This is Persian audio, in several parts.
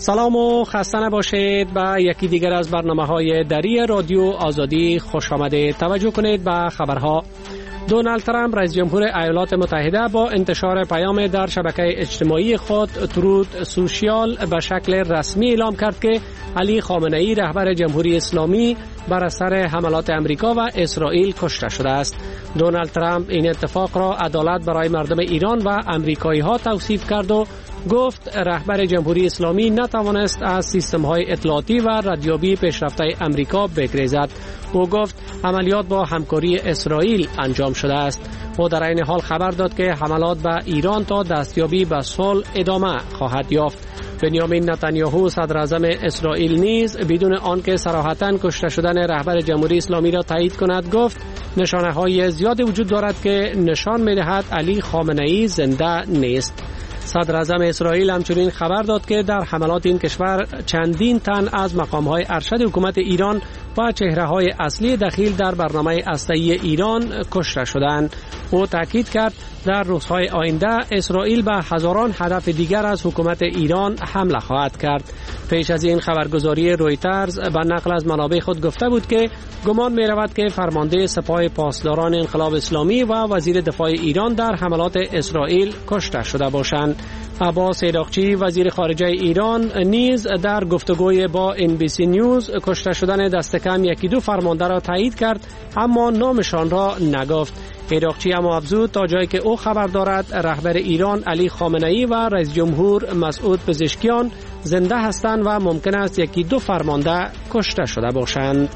سلام و خسته نباشید. به یکی دیگر از برنامه‌های دری رادیو آزادی خوش آمدید. توجه کنید به خبرها. دونالد ترامپ رئیس جمهور ایالات متحده با انتشار پیام در شبکه اجتماعی خود ترود سوشیال به شکل رسمی اعلام کرد که علی خامنه‌ای رهبر جمهوری اسلامی بر اثر حملات امریکا و اسرائیل کشته شده است. دونالد ترامپ این اتفاق را عدالت برای مردم ایران و امریکایی‌ها توصیف کرد و گفت رهبر جمهوری اسلامی نتوانست از سیستم‌های اطلاعاتی و ردیابی پیشرفته امریکا بگریزد. او گفت عملیات با همکاری اسرائیل انجام شده است. او در این حال خبر داد که حملات به ایران تا دستیابی به صلح ادامه خواهد یافت. بنیامین نتانیاهو صدر اعظم اسرائیل نیز بدون آنکه صراحتاً کشته شدن رهبر جمهوری اسلامی را تایید کند گفت نشانه‌های زیادی وجود دارد که نشان می‌دهد علی خامنه‌ای زنده نیست. صدر اعظم اسرائیل همچنین خبر داد که در حملات این کشور چندین تن از مقام‌های ارشد حکومت ایران و چهره‌های اصلی دخیل در برنامه هسته‌ای ایران کشته شدند. او تاکید کرد در روزهای آینده اسرائیل به هزاران هدف دیگر از حکومت ایران حمله خواهد کرد. پیش از این خبرگزاری رویترز به نقل از منابع خود گفته بود که گمان می رود که فرمانده سپاه پاسداران انقلاب اسلامی و وزیر دفاع ایران در حملات اسرائیل کشته شده باشند. عباس عراقچی وزیر خارجه ایران نیز در گفتگوی با NBC نیوز کشته شدن دست کم یکی دو فرمانده را تایید کرد اما نامشان را نگفت. عراقچی اما افزود تا جایی که او خبر دارد رهبر ایران علی خامنه‌ای و رئیس جمهور مسعود پزشکیان زنده هستند و ممکن است یکی دو فرمانده کشته شده باشند.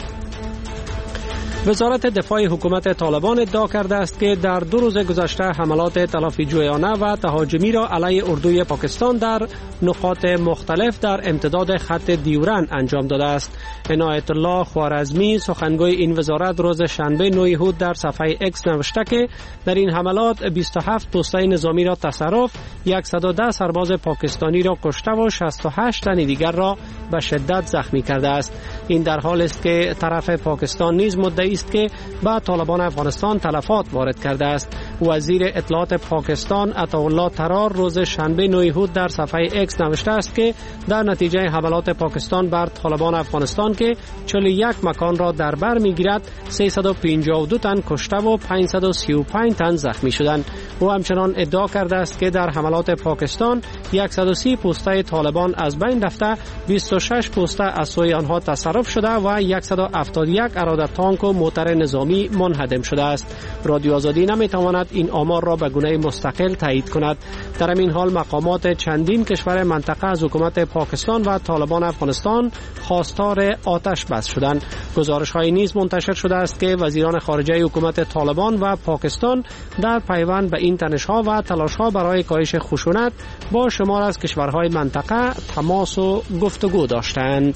وزارت دفاع حکومت طالبان ادعا کرده است که در 2 روز گذشته حملات تلافی جویانه و تهاجمی را علیه اردوی پاکستان در نقاط مختلف در امتداد خط دیورن انجام داده است. عنایت الله خوارزمی سخنگوی این وزارت روز شنبه 9 یهود در صفحه اکس نوشته که در این حملات 27 پوسته نظامی را تصرف، 110 سرباز پاکستانی را کشته و 68 تن دیگر را به شدت زخمی کرده است. این در حالی است که طرف پاکستان نیز مدعی است که به طالبان افغانستان تلفات وارد کرده است. وزیر اطلاعات پاکستان عطاالله طرار روز شنبه 9 یهود در صفحه اکس نوشته است که در نتیجه حملات پاکستان بر طالبان افغانستان که 41 مکان را در بر میگیرد 352 تن کشته و 535 تن زخمی شدند. او همچنان ادعا کرده است که در حملات پاکستان 130 پوسته طالبان از بین رفته، 26 پوسته از سوی آنها تصرف شده و 171 اراده تانک و موتر نظامی منهدم شده است. رادیو آزادی نمیتواند این آمار را به گونه مستقل تایید کند. در این حال مقامات چندین کشور منطقه از حکومت پاکستان و طالبان افغانستان خواستار آتش بس شدند. گزارش‌های نیز منتشر شده است که وزیران خارجه حکومت طالبان و پاکستان در پیوند به این تنش‌ها و تلاش‌ها برای کاهش خشونت با شمار از کشورهای منطقه تماس و گفتگو داشتند.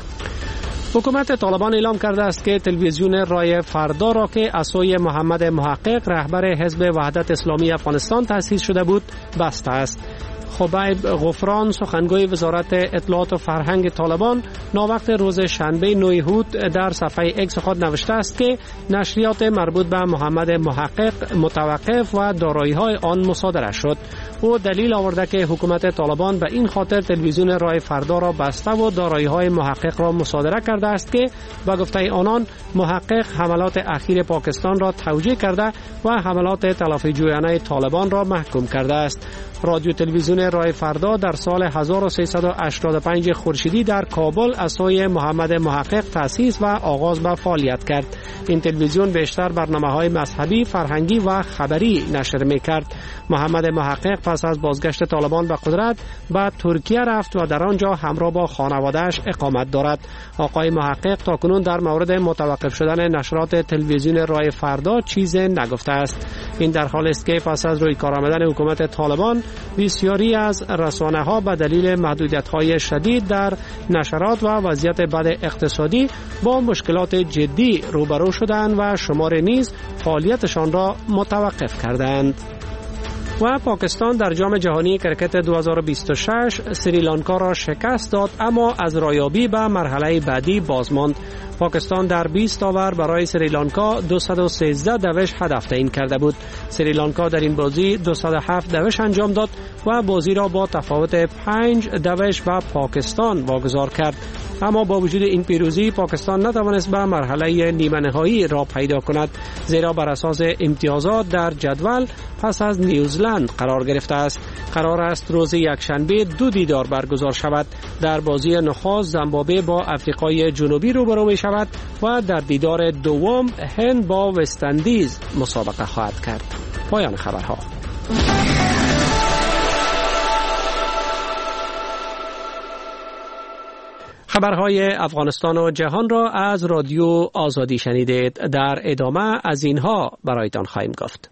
حکومت طالبان اعلام کرده است که تلویزیون رای فردا را که از سوی محمد محقق رهبر حزب وحدت اسلامی افغانستان تأسیس شده بود بسته است. خبیب غفران سخنگوی وزارت اطلاعات و فرهنگ طالبان ناوقت روز شنبه 9 یهود در صفحه اکس خود نوشته است که نشریات مربوط به محمد محقق متوقف و دارایی‌های آن مصادره شد. او دلیل آورده که حکومت طالبان به این خاطر تلویزیون رای فردا را بسته و دارایی‌های محقق را مصادره کرده است که به گفته آنان محقق حملات اخیر پاکستان را توجیه کرده و حملات تلافی جویانه طالبان را محکوم کرده است. رادیو تلویزیون رای فردا در سال 1385 خورشیدی در کابل از سوی محمد محقق تأسیس و آغاز به فعالیت کرد. این تلویزیون بیشتر برنامه‌های مذهبی، فرهنگی و خبری نشر می‌کرد. محمد محقق پس از بازگشت طالبان به قدرت به ترکیه رفت و در آنجا همراه با خانواده‌اش اقامت دارد. آقای محقق تاکنون در مورد متوقف شدن نشرات تلویزیون رای فردا چیزی نگفته است. این در حالی است که پس از روی کار آمدن حکومت طالبان بسیاری از رسانه‌ها به دلیل محدودیت‌های شدید در نشرات و وضعیت بد اقتصادی با مشکلات جدی روبرو شدند و شماری نیز فعالیتشان را متوقف کردند. و پاکستان در جام جهانی کرکت 2026 سریلانکا را شکست داد اما از رایابی به مرحله بعدی باز ماند. پاکستان در 20 اوور برای سریلانکا 213 دوش هدف تعیین کرده بود. سریلانکا در این بازی 207 دوش انجام داد و بازی را با تفاوت 5 دوش به پاکستان واگذار کرد. اما با وجود این پیروزی پاکستان نتوانست به مرحله نیمه نهایی را پیدا کند، زیرا بر اساس امتیازات در جدول پس از نیوزلند قرار گرفته است. قرار است روز یکشنبه 2 دیدار برگزار شود. در بازی نخست زیمبابوه با آفریقای جنوبی روبرو می شود و در دیدار دوم هند با وست اندیز مسابقه خواهد کرد. پایان خبرها. خبرهای افغانستان و جهان را از رادیو آزادی شنیدید. در ادامه از اینها برایتان خواهیم گفت.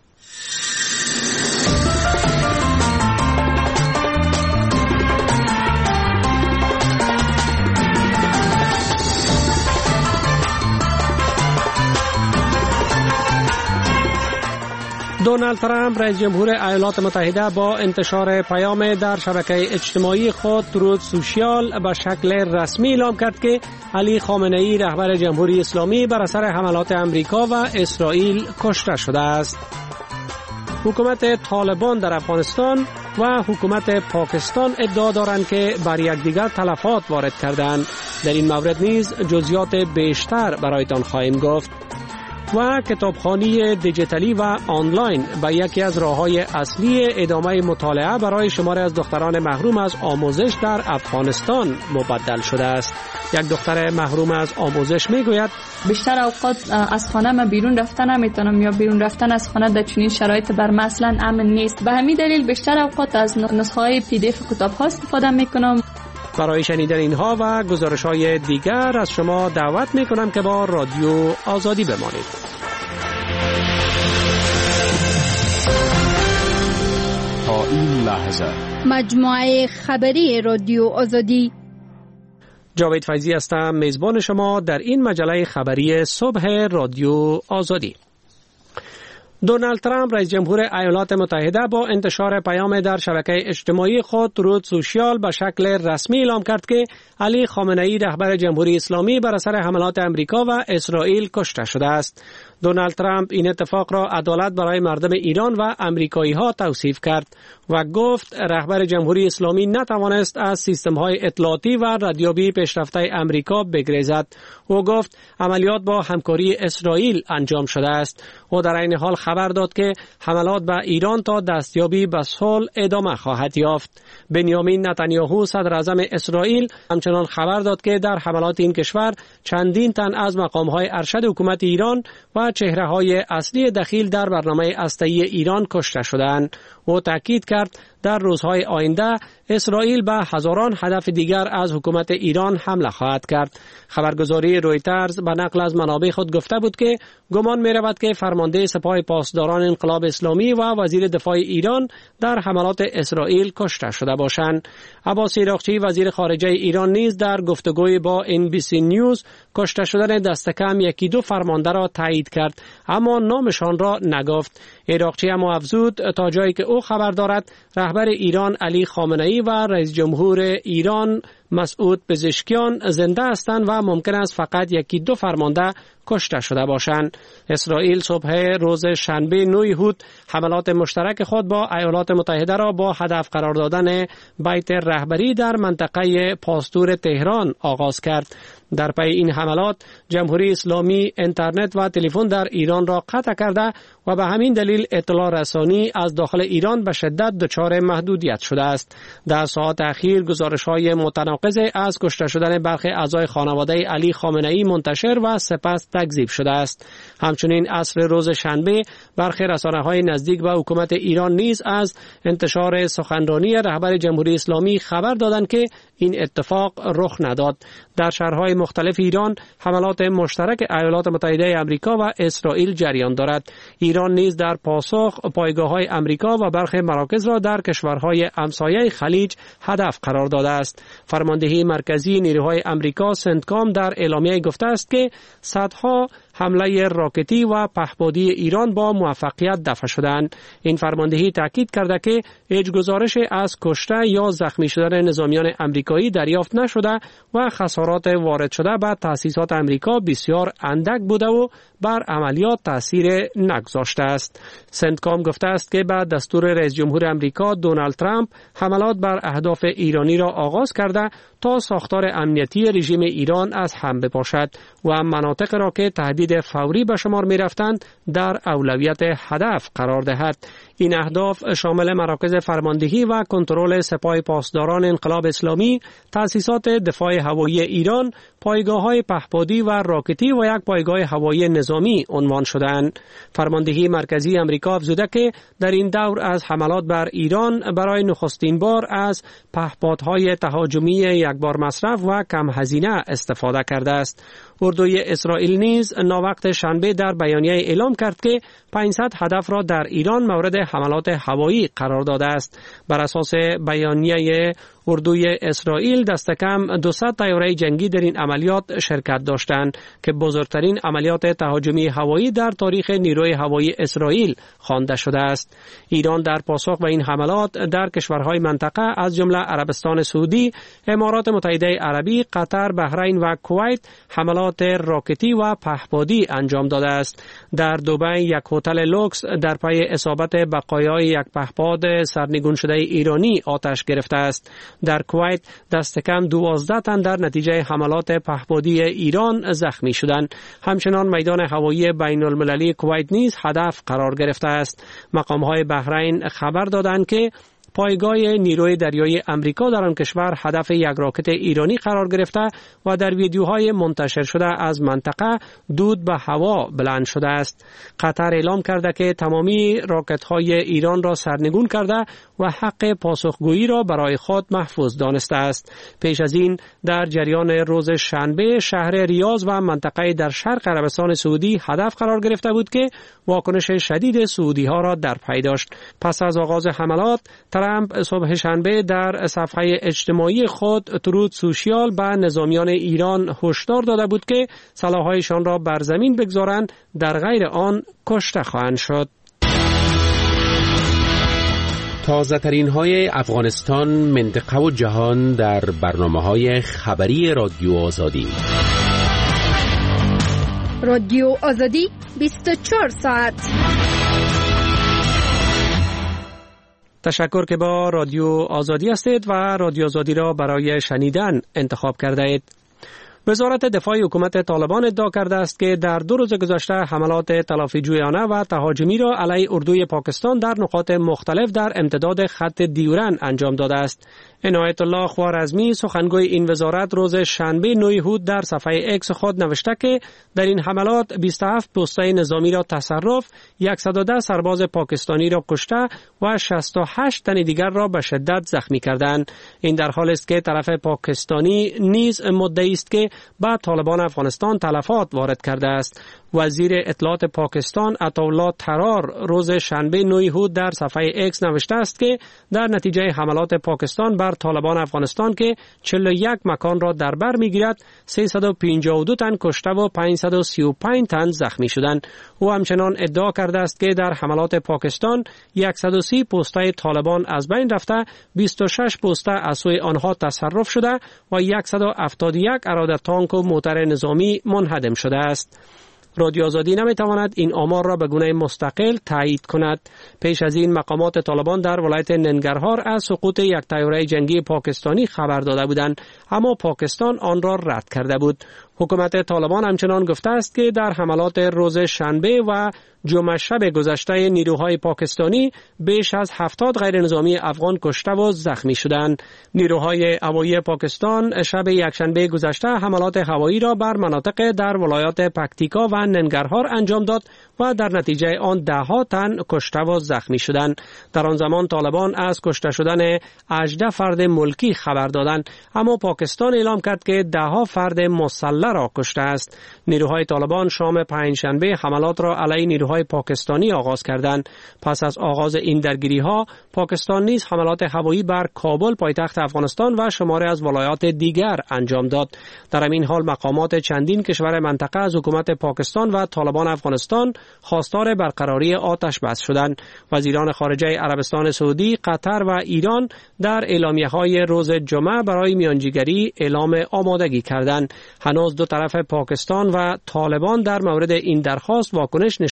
دونالد ترامپ رئیس جمهور ایالات متحده با انتشار پیام در شبکه اجتماعی خود تروت سوشیال به شکل رسمی اعلام کرد که علی خامنه ای رهبر جمهوری اسلامی بر اثر حملات امریکا و اسرائیل کشته شده است. حکومت طالبان در افغانستان و حکومت پاکستان ادعا دارند که بر یکدیگر تلفات وارد کردند. در این مورد نیز جزئیات بیشتر برایتان خواهیم گفت. و کتابخوانی دیجیتالی و آنلاین به یکی از راه‌های اصلی ادامه مطالعه برای شماری از دختران محروم از آموزش در افغانستان مبدل شده است. یک دختر محروم از آموزش میگوید بیشتر اوقات از خانه من بیرون رفتن نمیتونم یا بیرون رفتن از خانه در چنین شرایط بر مثلا امن نیست. به همین دلیل بیشتر اوقات از نسخه‌های PDF کتاب‌ها استفاده میکنم. برای شنیدن اینها و گزارش‌های دیگر از شما دعوت می‌کنم که با رادیو آزادی بمانید. تا این لحظه مجموعه خبری رادیو آزادی. جاوید فیضی هستم، میزبان شما در این مجله خبری صبح رادیو آزادی. دونالد ترامپ رئیس جمهور ایالات متحده با انتشار پیام در شبکه اجتماعی خود تروت سوشیال به شکل رسمی اعلام کرد که علی خامنه ای رهبر جمهوری اسلامی بر اثر حملات امریکا و اسرائیل کشته شده است. دونالد ترامپ این اتفاق را عدالت برای مردم ایران و امریکایی ها توصیف کرد و گفت رهبر جمهوری اسلامی نتوانست از سیستم های اطلاعاتی و ردیابی پیشرفته امریکا بگریزد. او گفت عملیات با همکاری اسرائیل انجام شده است. او در این حال خبر داد که حملات به ایران تا دستیابی به صلح ادامه خواهد یافت. بنیامین نتانیاهو صدر اعظم اسرائیل همچنان خبر داد که در حملات این کشور چندین تن از مقام‌های ارشد حکومت ایران و چهره‌های اصلی دخیل در برنامه هسته‌ای ایران کشته شدند. او تاکید کرد در روزهای آینده اسرائیل به هزاران هدف دیگر از حکومت ایران حمله خواهد کرد. خبرگزاری رویترز به نقل از منابع خود گفته بود که گمان می رود که فرمانده سپاه پاسداران انقلاب اسلامی و وزیر دفاع ایران در حملات اسرائیل کشته شده باشند. عباس عراقچی وزیر خارجه ایران نیز در گفتگوی با NBC نیوز کشته شدن دست کم یکی دو فرمانده را تایید کرد، اما نامشان را نگفت. عراقچی هم افزود تا جایی که او خبر دارد رهبر ایران علی خامنه ای و رئیس جمهور ایران مسعود پزشکیان زنده هستند و ممکن است فقط یکی دو فرمانده کشته شده باشند. اسرائیل صبح روز شنبه 9 اود حملات مشترک خود با ایالات متحده را با هدف قرار دادن بیت رهبری در منطقه پاستور تهران آغاز کرد. در پی این حملات جمهوری اسلامی اینترنت و تلفن در ایران را قطع کرده و به همین دلیل اطلاع رسانی از داخل ایران به شدت دچار محدودیت شده است. در ساعات اخیر گزارش‌های متناقض از کشته شدن برخی اعضای خانواده علی خامنه ای منتشر و سپس تکذیب شده است. همچنین عصر روز شنبه برخی رسانه‌های نزدیک به حکومت ایران نیز از انتشار سخنرانی رهبر جمهوری اسلامی خبر دادند که این اتفاق رخ نداد. در شهرهای مختلف ایران حملات مشترک ایالات متحده آمریکا و اسرائیل جریان دارد. ایران نیز در پاسخ پایگاه‌های آمریکا و برخی مراکز را در کشورهای همسایه خلیج هدف قرار داده است. فرماندهی مرکزی نیروهای آمریکا سنتکام در اعلامیه گفته است که صدها حمله راکتی و پهپادی ایران با موفقیت دفع شدند. این فرماندهی تاکید کرده که هیچ گزارش از کشته یا زخمی شدن نظامیان امریکایی دریافت نشده و خسارات وارد شده به تأسیسات امریکا بسیار اندک بوده و بر عملیات تأثیر نگذاشته است. سنتکام گفته است که بعد دستور رئیس جمهور امریکا دونالد ترامپ حملات بر اهداف ایرانی را آغاز کرده تا ساختار امنیتی رژیم ایران از هم بپاشد و مناطق را که تهدید فوری به شمار می رفتند در اولویت هدف قرار دهد. این اهداف شامل مراکز فرماندهی و کنترل سپاه پاسداران انقلاب اسلامی، تأسیسات دفاع هوایی ایران، پایگاه‌های پهپادی و راکتی و یک پایگاه هوایی نظامی عنوان شدند. فرماندهی مرکزی امریکا افزوده که در این دور از حملات بر ایران برای نخستین بار از پهپادهای تهاجمی یکبار مصرف و کم هزینه استفاده کرده است. اردوی اسرائیل نیز ناوقت شنبه در بیانیه اعلام کرد که 500 هدف را در ایران مورد حملات هوایی قرار داده است. بر اساس بیانیه اردوی اسرائیل دست کم 200 طیاره جنگی در این عملیات شرکت داشتند که بزرگترین عملیات تهاجمی هوایی در تاریخ نیروی هوایی اسرائیل خوانده شده است. ایران در پاسخ به این حملات در کشورهای منطقه از جمله عربستان سعودی، امارات متحده عربی، قطر، بحرین و کویت حملات راکتی و پهپادی انجام داده است. در دبی یک هتل لوکس در پی اصابت بقایای یک پهپاد سرنگون شده ایرانی آتش گرفته است. در کویت دست کم 12 تن در نتیجه حملات پهپادی ایران زخمی شدند. همچنان میدان هوایی بین المللی کویت نیز هدف قرار گرفته است. مقام‌های بحرین خبر دادند که پایگاه نیروی دریایی امریکا در آن کشور هدف یک راکت ایرانی قرار گرفته و در ویدیوهای منتشر شده از منطقه دود به هوا بلند شده است. قطر اعلام کرده که تمامی راکت‌های ایران را سرنگون کرده و حق پاسخگویی را برای خود محفوظ دانسته است. پیش از این در جریان روز شنبه شهر ریاض و منطقه در شرق عربستان سعودی هدف قرار گرفته بود که واکنش شدید سعودی‌ها را در پی داشت. پس از آغاز حملات ترامپ صبح شنبه در صفحه اجتماعی خود ترود سوشیال به نظامیان ایران هشدار داده بود که سلاح‌هایشان را بر زمین بگذارند، در غیر آن کشته خواهند شد. تازه ترین های افغانستان، منطقه و جهان در برنامه‌های خبری رادیو آزادی. رادیو آزادی 24 ساعت. تشکر که با رادیو آزادی هستید و رادیو آزادی را برای شنیدن انتخاب کرده اید. وزارت دفاع حکومت طالبان ادعا کرده است که در 2 روز گذشته حملات تلافی‌جویانه و تهاجمی را علیه اردوی پاکستان در نقاط مختلف در امتداد خط دیورن انجام داده است. عنایت الله خوارزمی سخنگوی این وزارت روز شنبه 9 اود در صفحه اکس خود نوشته که در این حملات 27 پوسته نظامی را تصرف، 110 سرباز پاکستانی را کشته و 68 تن دیگر را به شدت زخمی کردند. این در حالی است که طرف پاکستانی نیز مدعی است که به طالبان افغانستان تلفات وارد کرده است. وزیر اطلاعات پاکستان عطاالله طرار روز شنبه 9 اود در صفحه اکس نوشته است که در نتیجه حملات پاکستان بر طالبان افغانستان که 41 مکان را در بر می‌گیرد 352 تن کشته و 535 تن زخمی شدند. او همچنان ادعا کرده است که در حملات پاکستان 130 پوسته طالبان از بین رفته، 26 پوسته از سوی آنها تصرف شده و 171 اراده تانک و موتر نظامی منهدم شده است. رادیو آزادی نمیتواند این آمار را به گونه مستقل تایید کند. پیش از این مقامات طالبان در ولایت ننگرهار از سقوط یک طیاره جنگی پاکستانی خبر داده بودند، اما پاکستان آن را رد کرده بود. حکومت طالبان همچنان گفته است که در حملات روز شنبه و جمعه شب گذشته نیروهای پاکستانی بیش از 70 غیر نظامی افغان کشته و زخمی شدند. نیروهای هوایی پاکستان شب یکشنبه گذشته حملات هوایی را بر مناطق در ولایات پکتیکا و ننگرهار انجام داد و در نتیجه آن 10 تن کشته و زخمی شدند. در آن زمان طالبان از کشته شدن 18 فرد ملکی خبر دادند، اما پاکستان اعلام کرد که 10 فرد مسلح حمله را کشته است. نیروهای طالبان شام پنجشنبه حملات را علیه نیروهای پاکستانی آغاز کردند. پس از آغاز این درگیری‌ها، پاکستان نیز حملات هوایی بر کابل پایتخت افغانستان و شماری از ولایات دیگر انجام داد. در این حال مقامات چندین کشور منطقه از حکومت پاکستان و طالبان افغانستان خواستار برقراری آتش بس شدند. وزیران خارجه عربستان سعودی، قطر و ایران در اعلامیه‌های روز جمعه برای میانجیگری اعلام آمادگی کردند. هنوز دو طرف پاکستان و طالبان در مورد این درخواست واکنش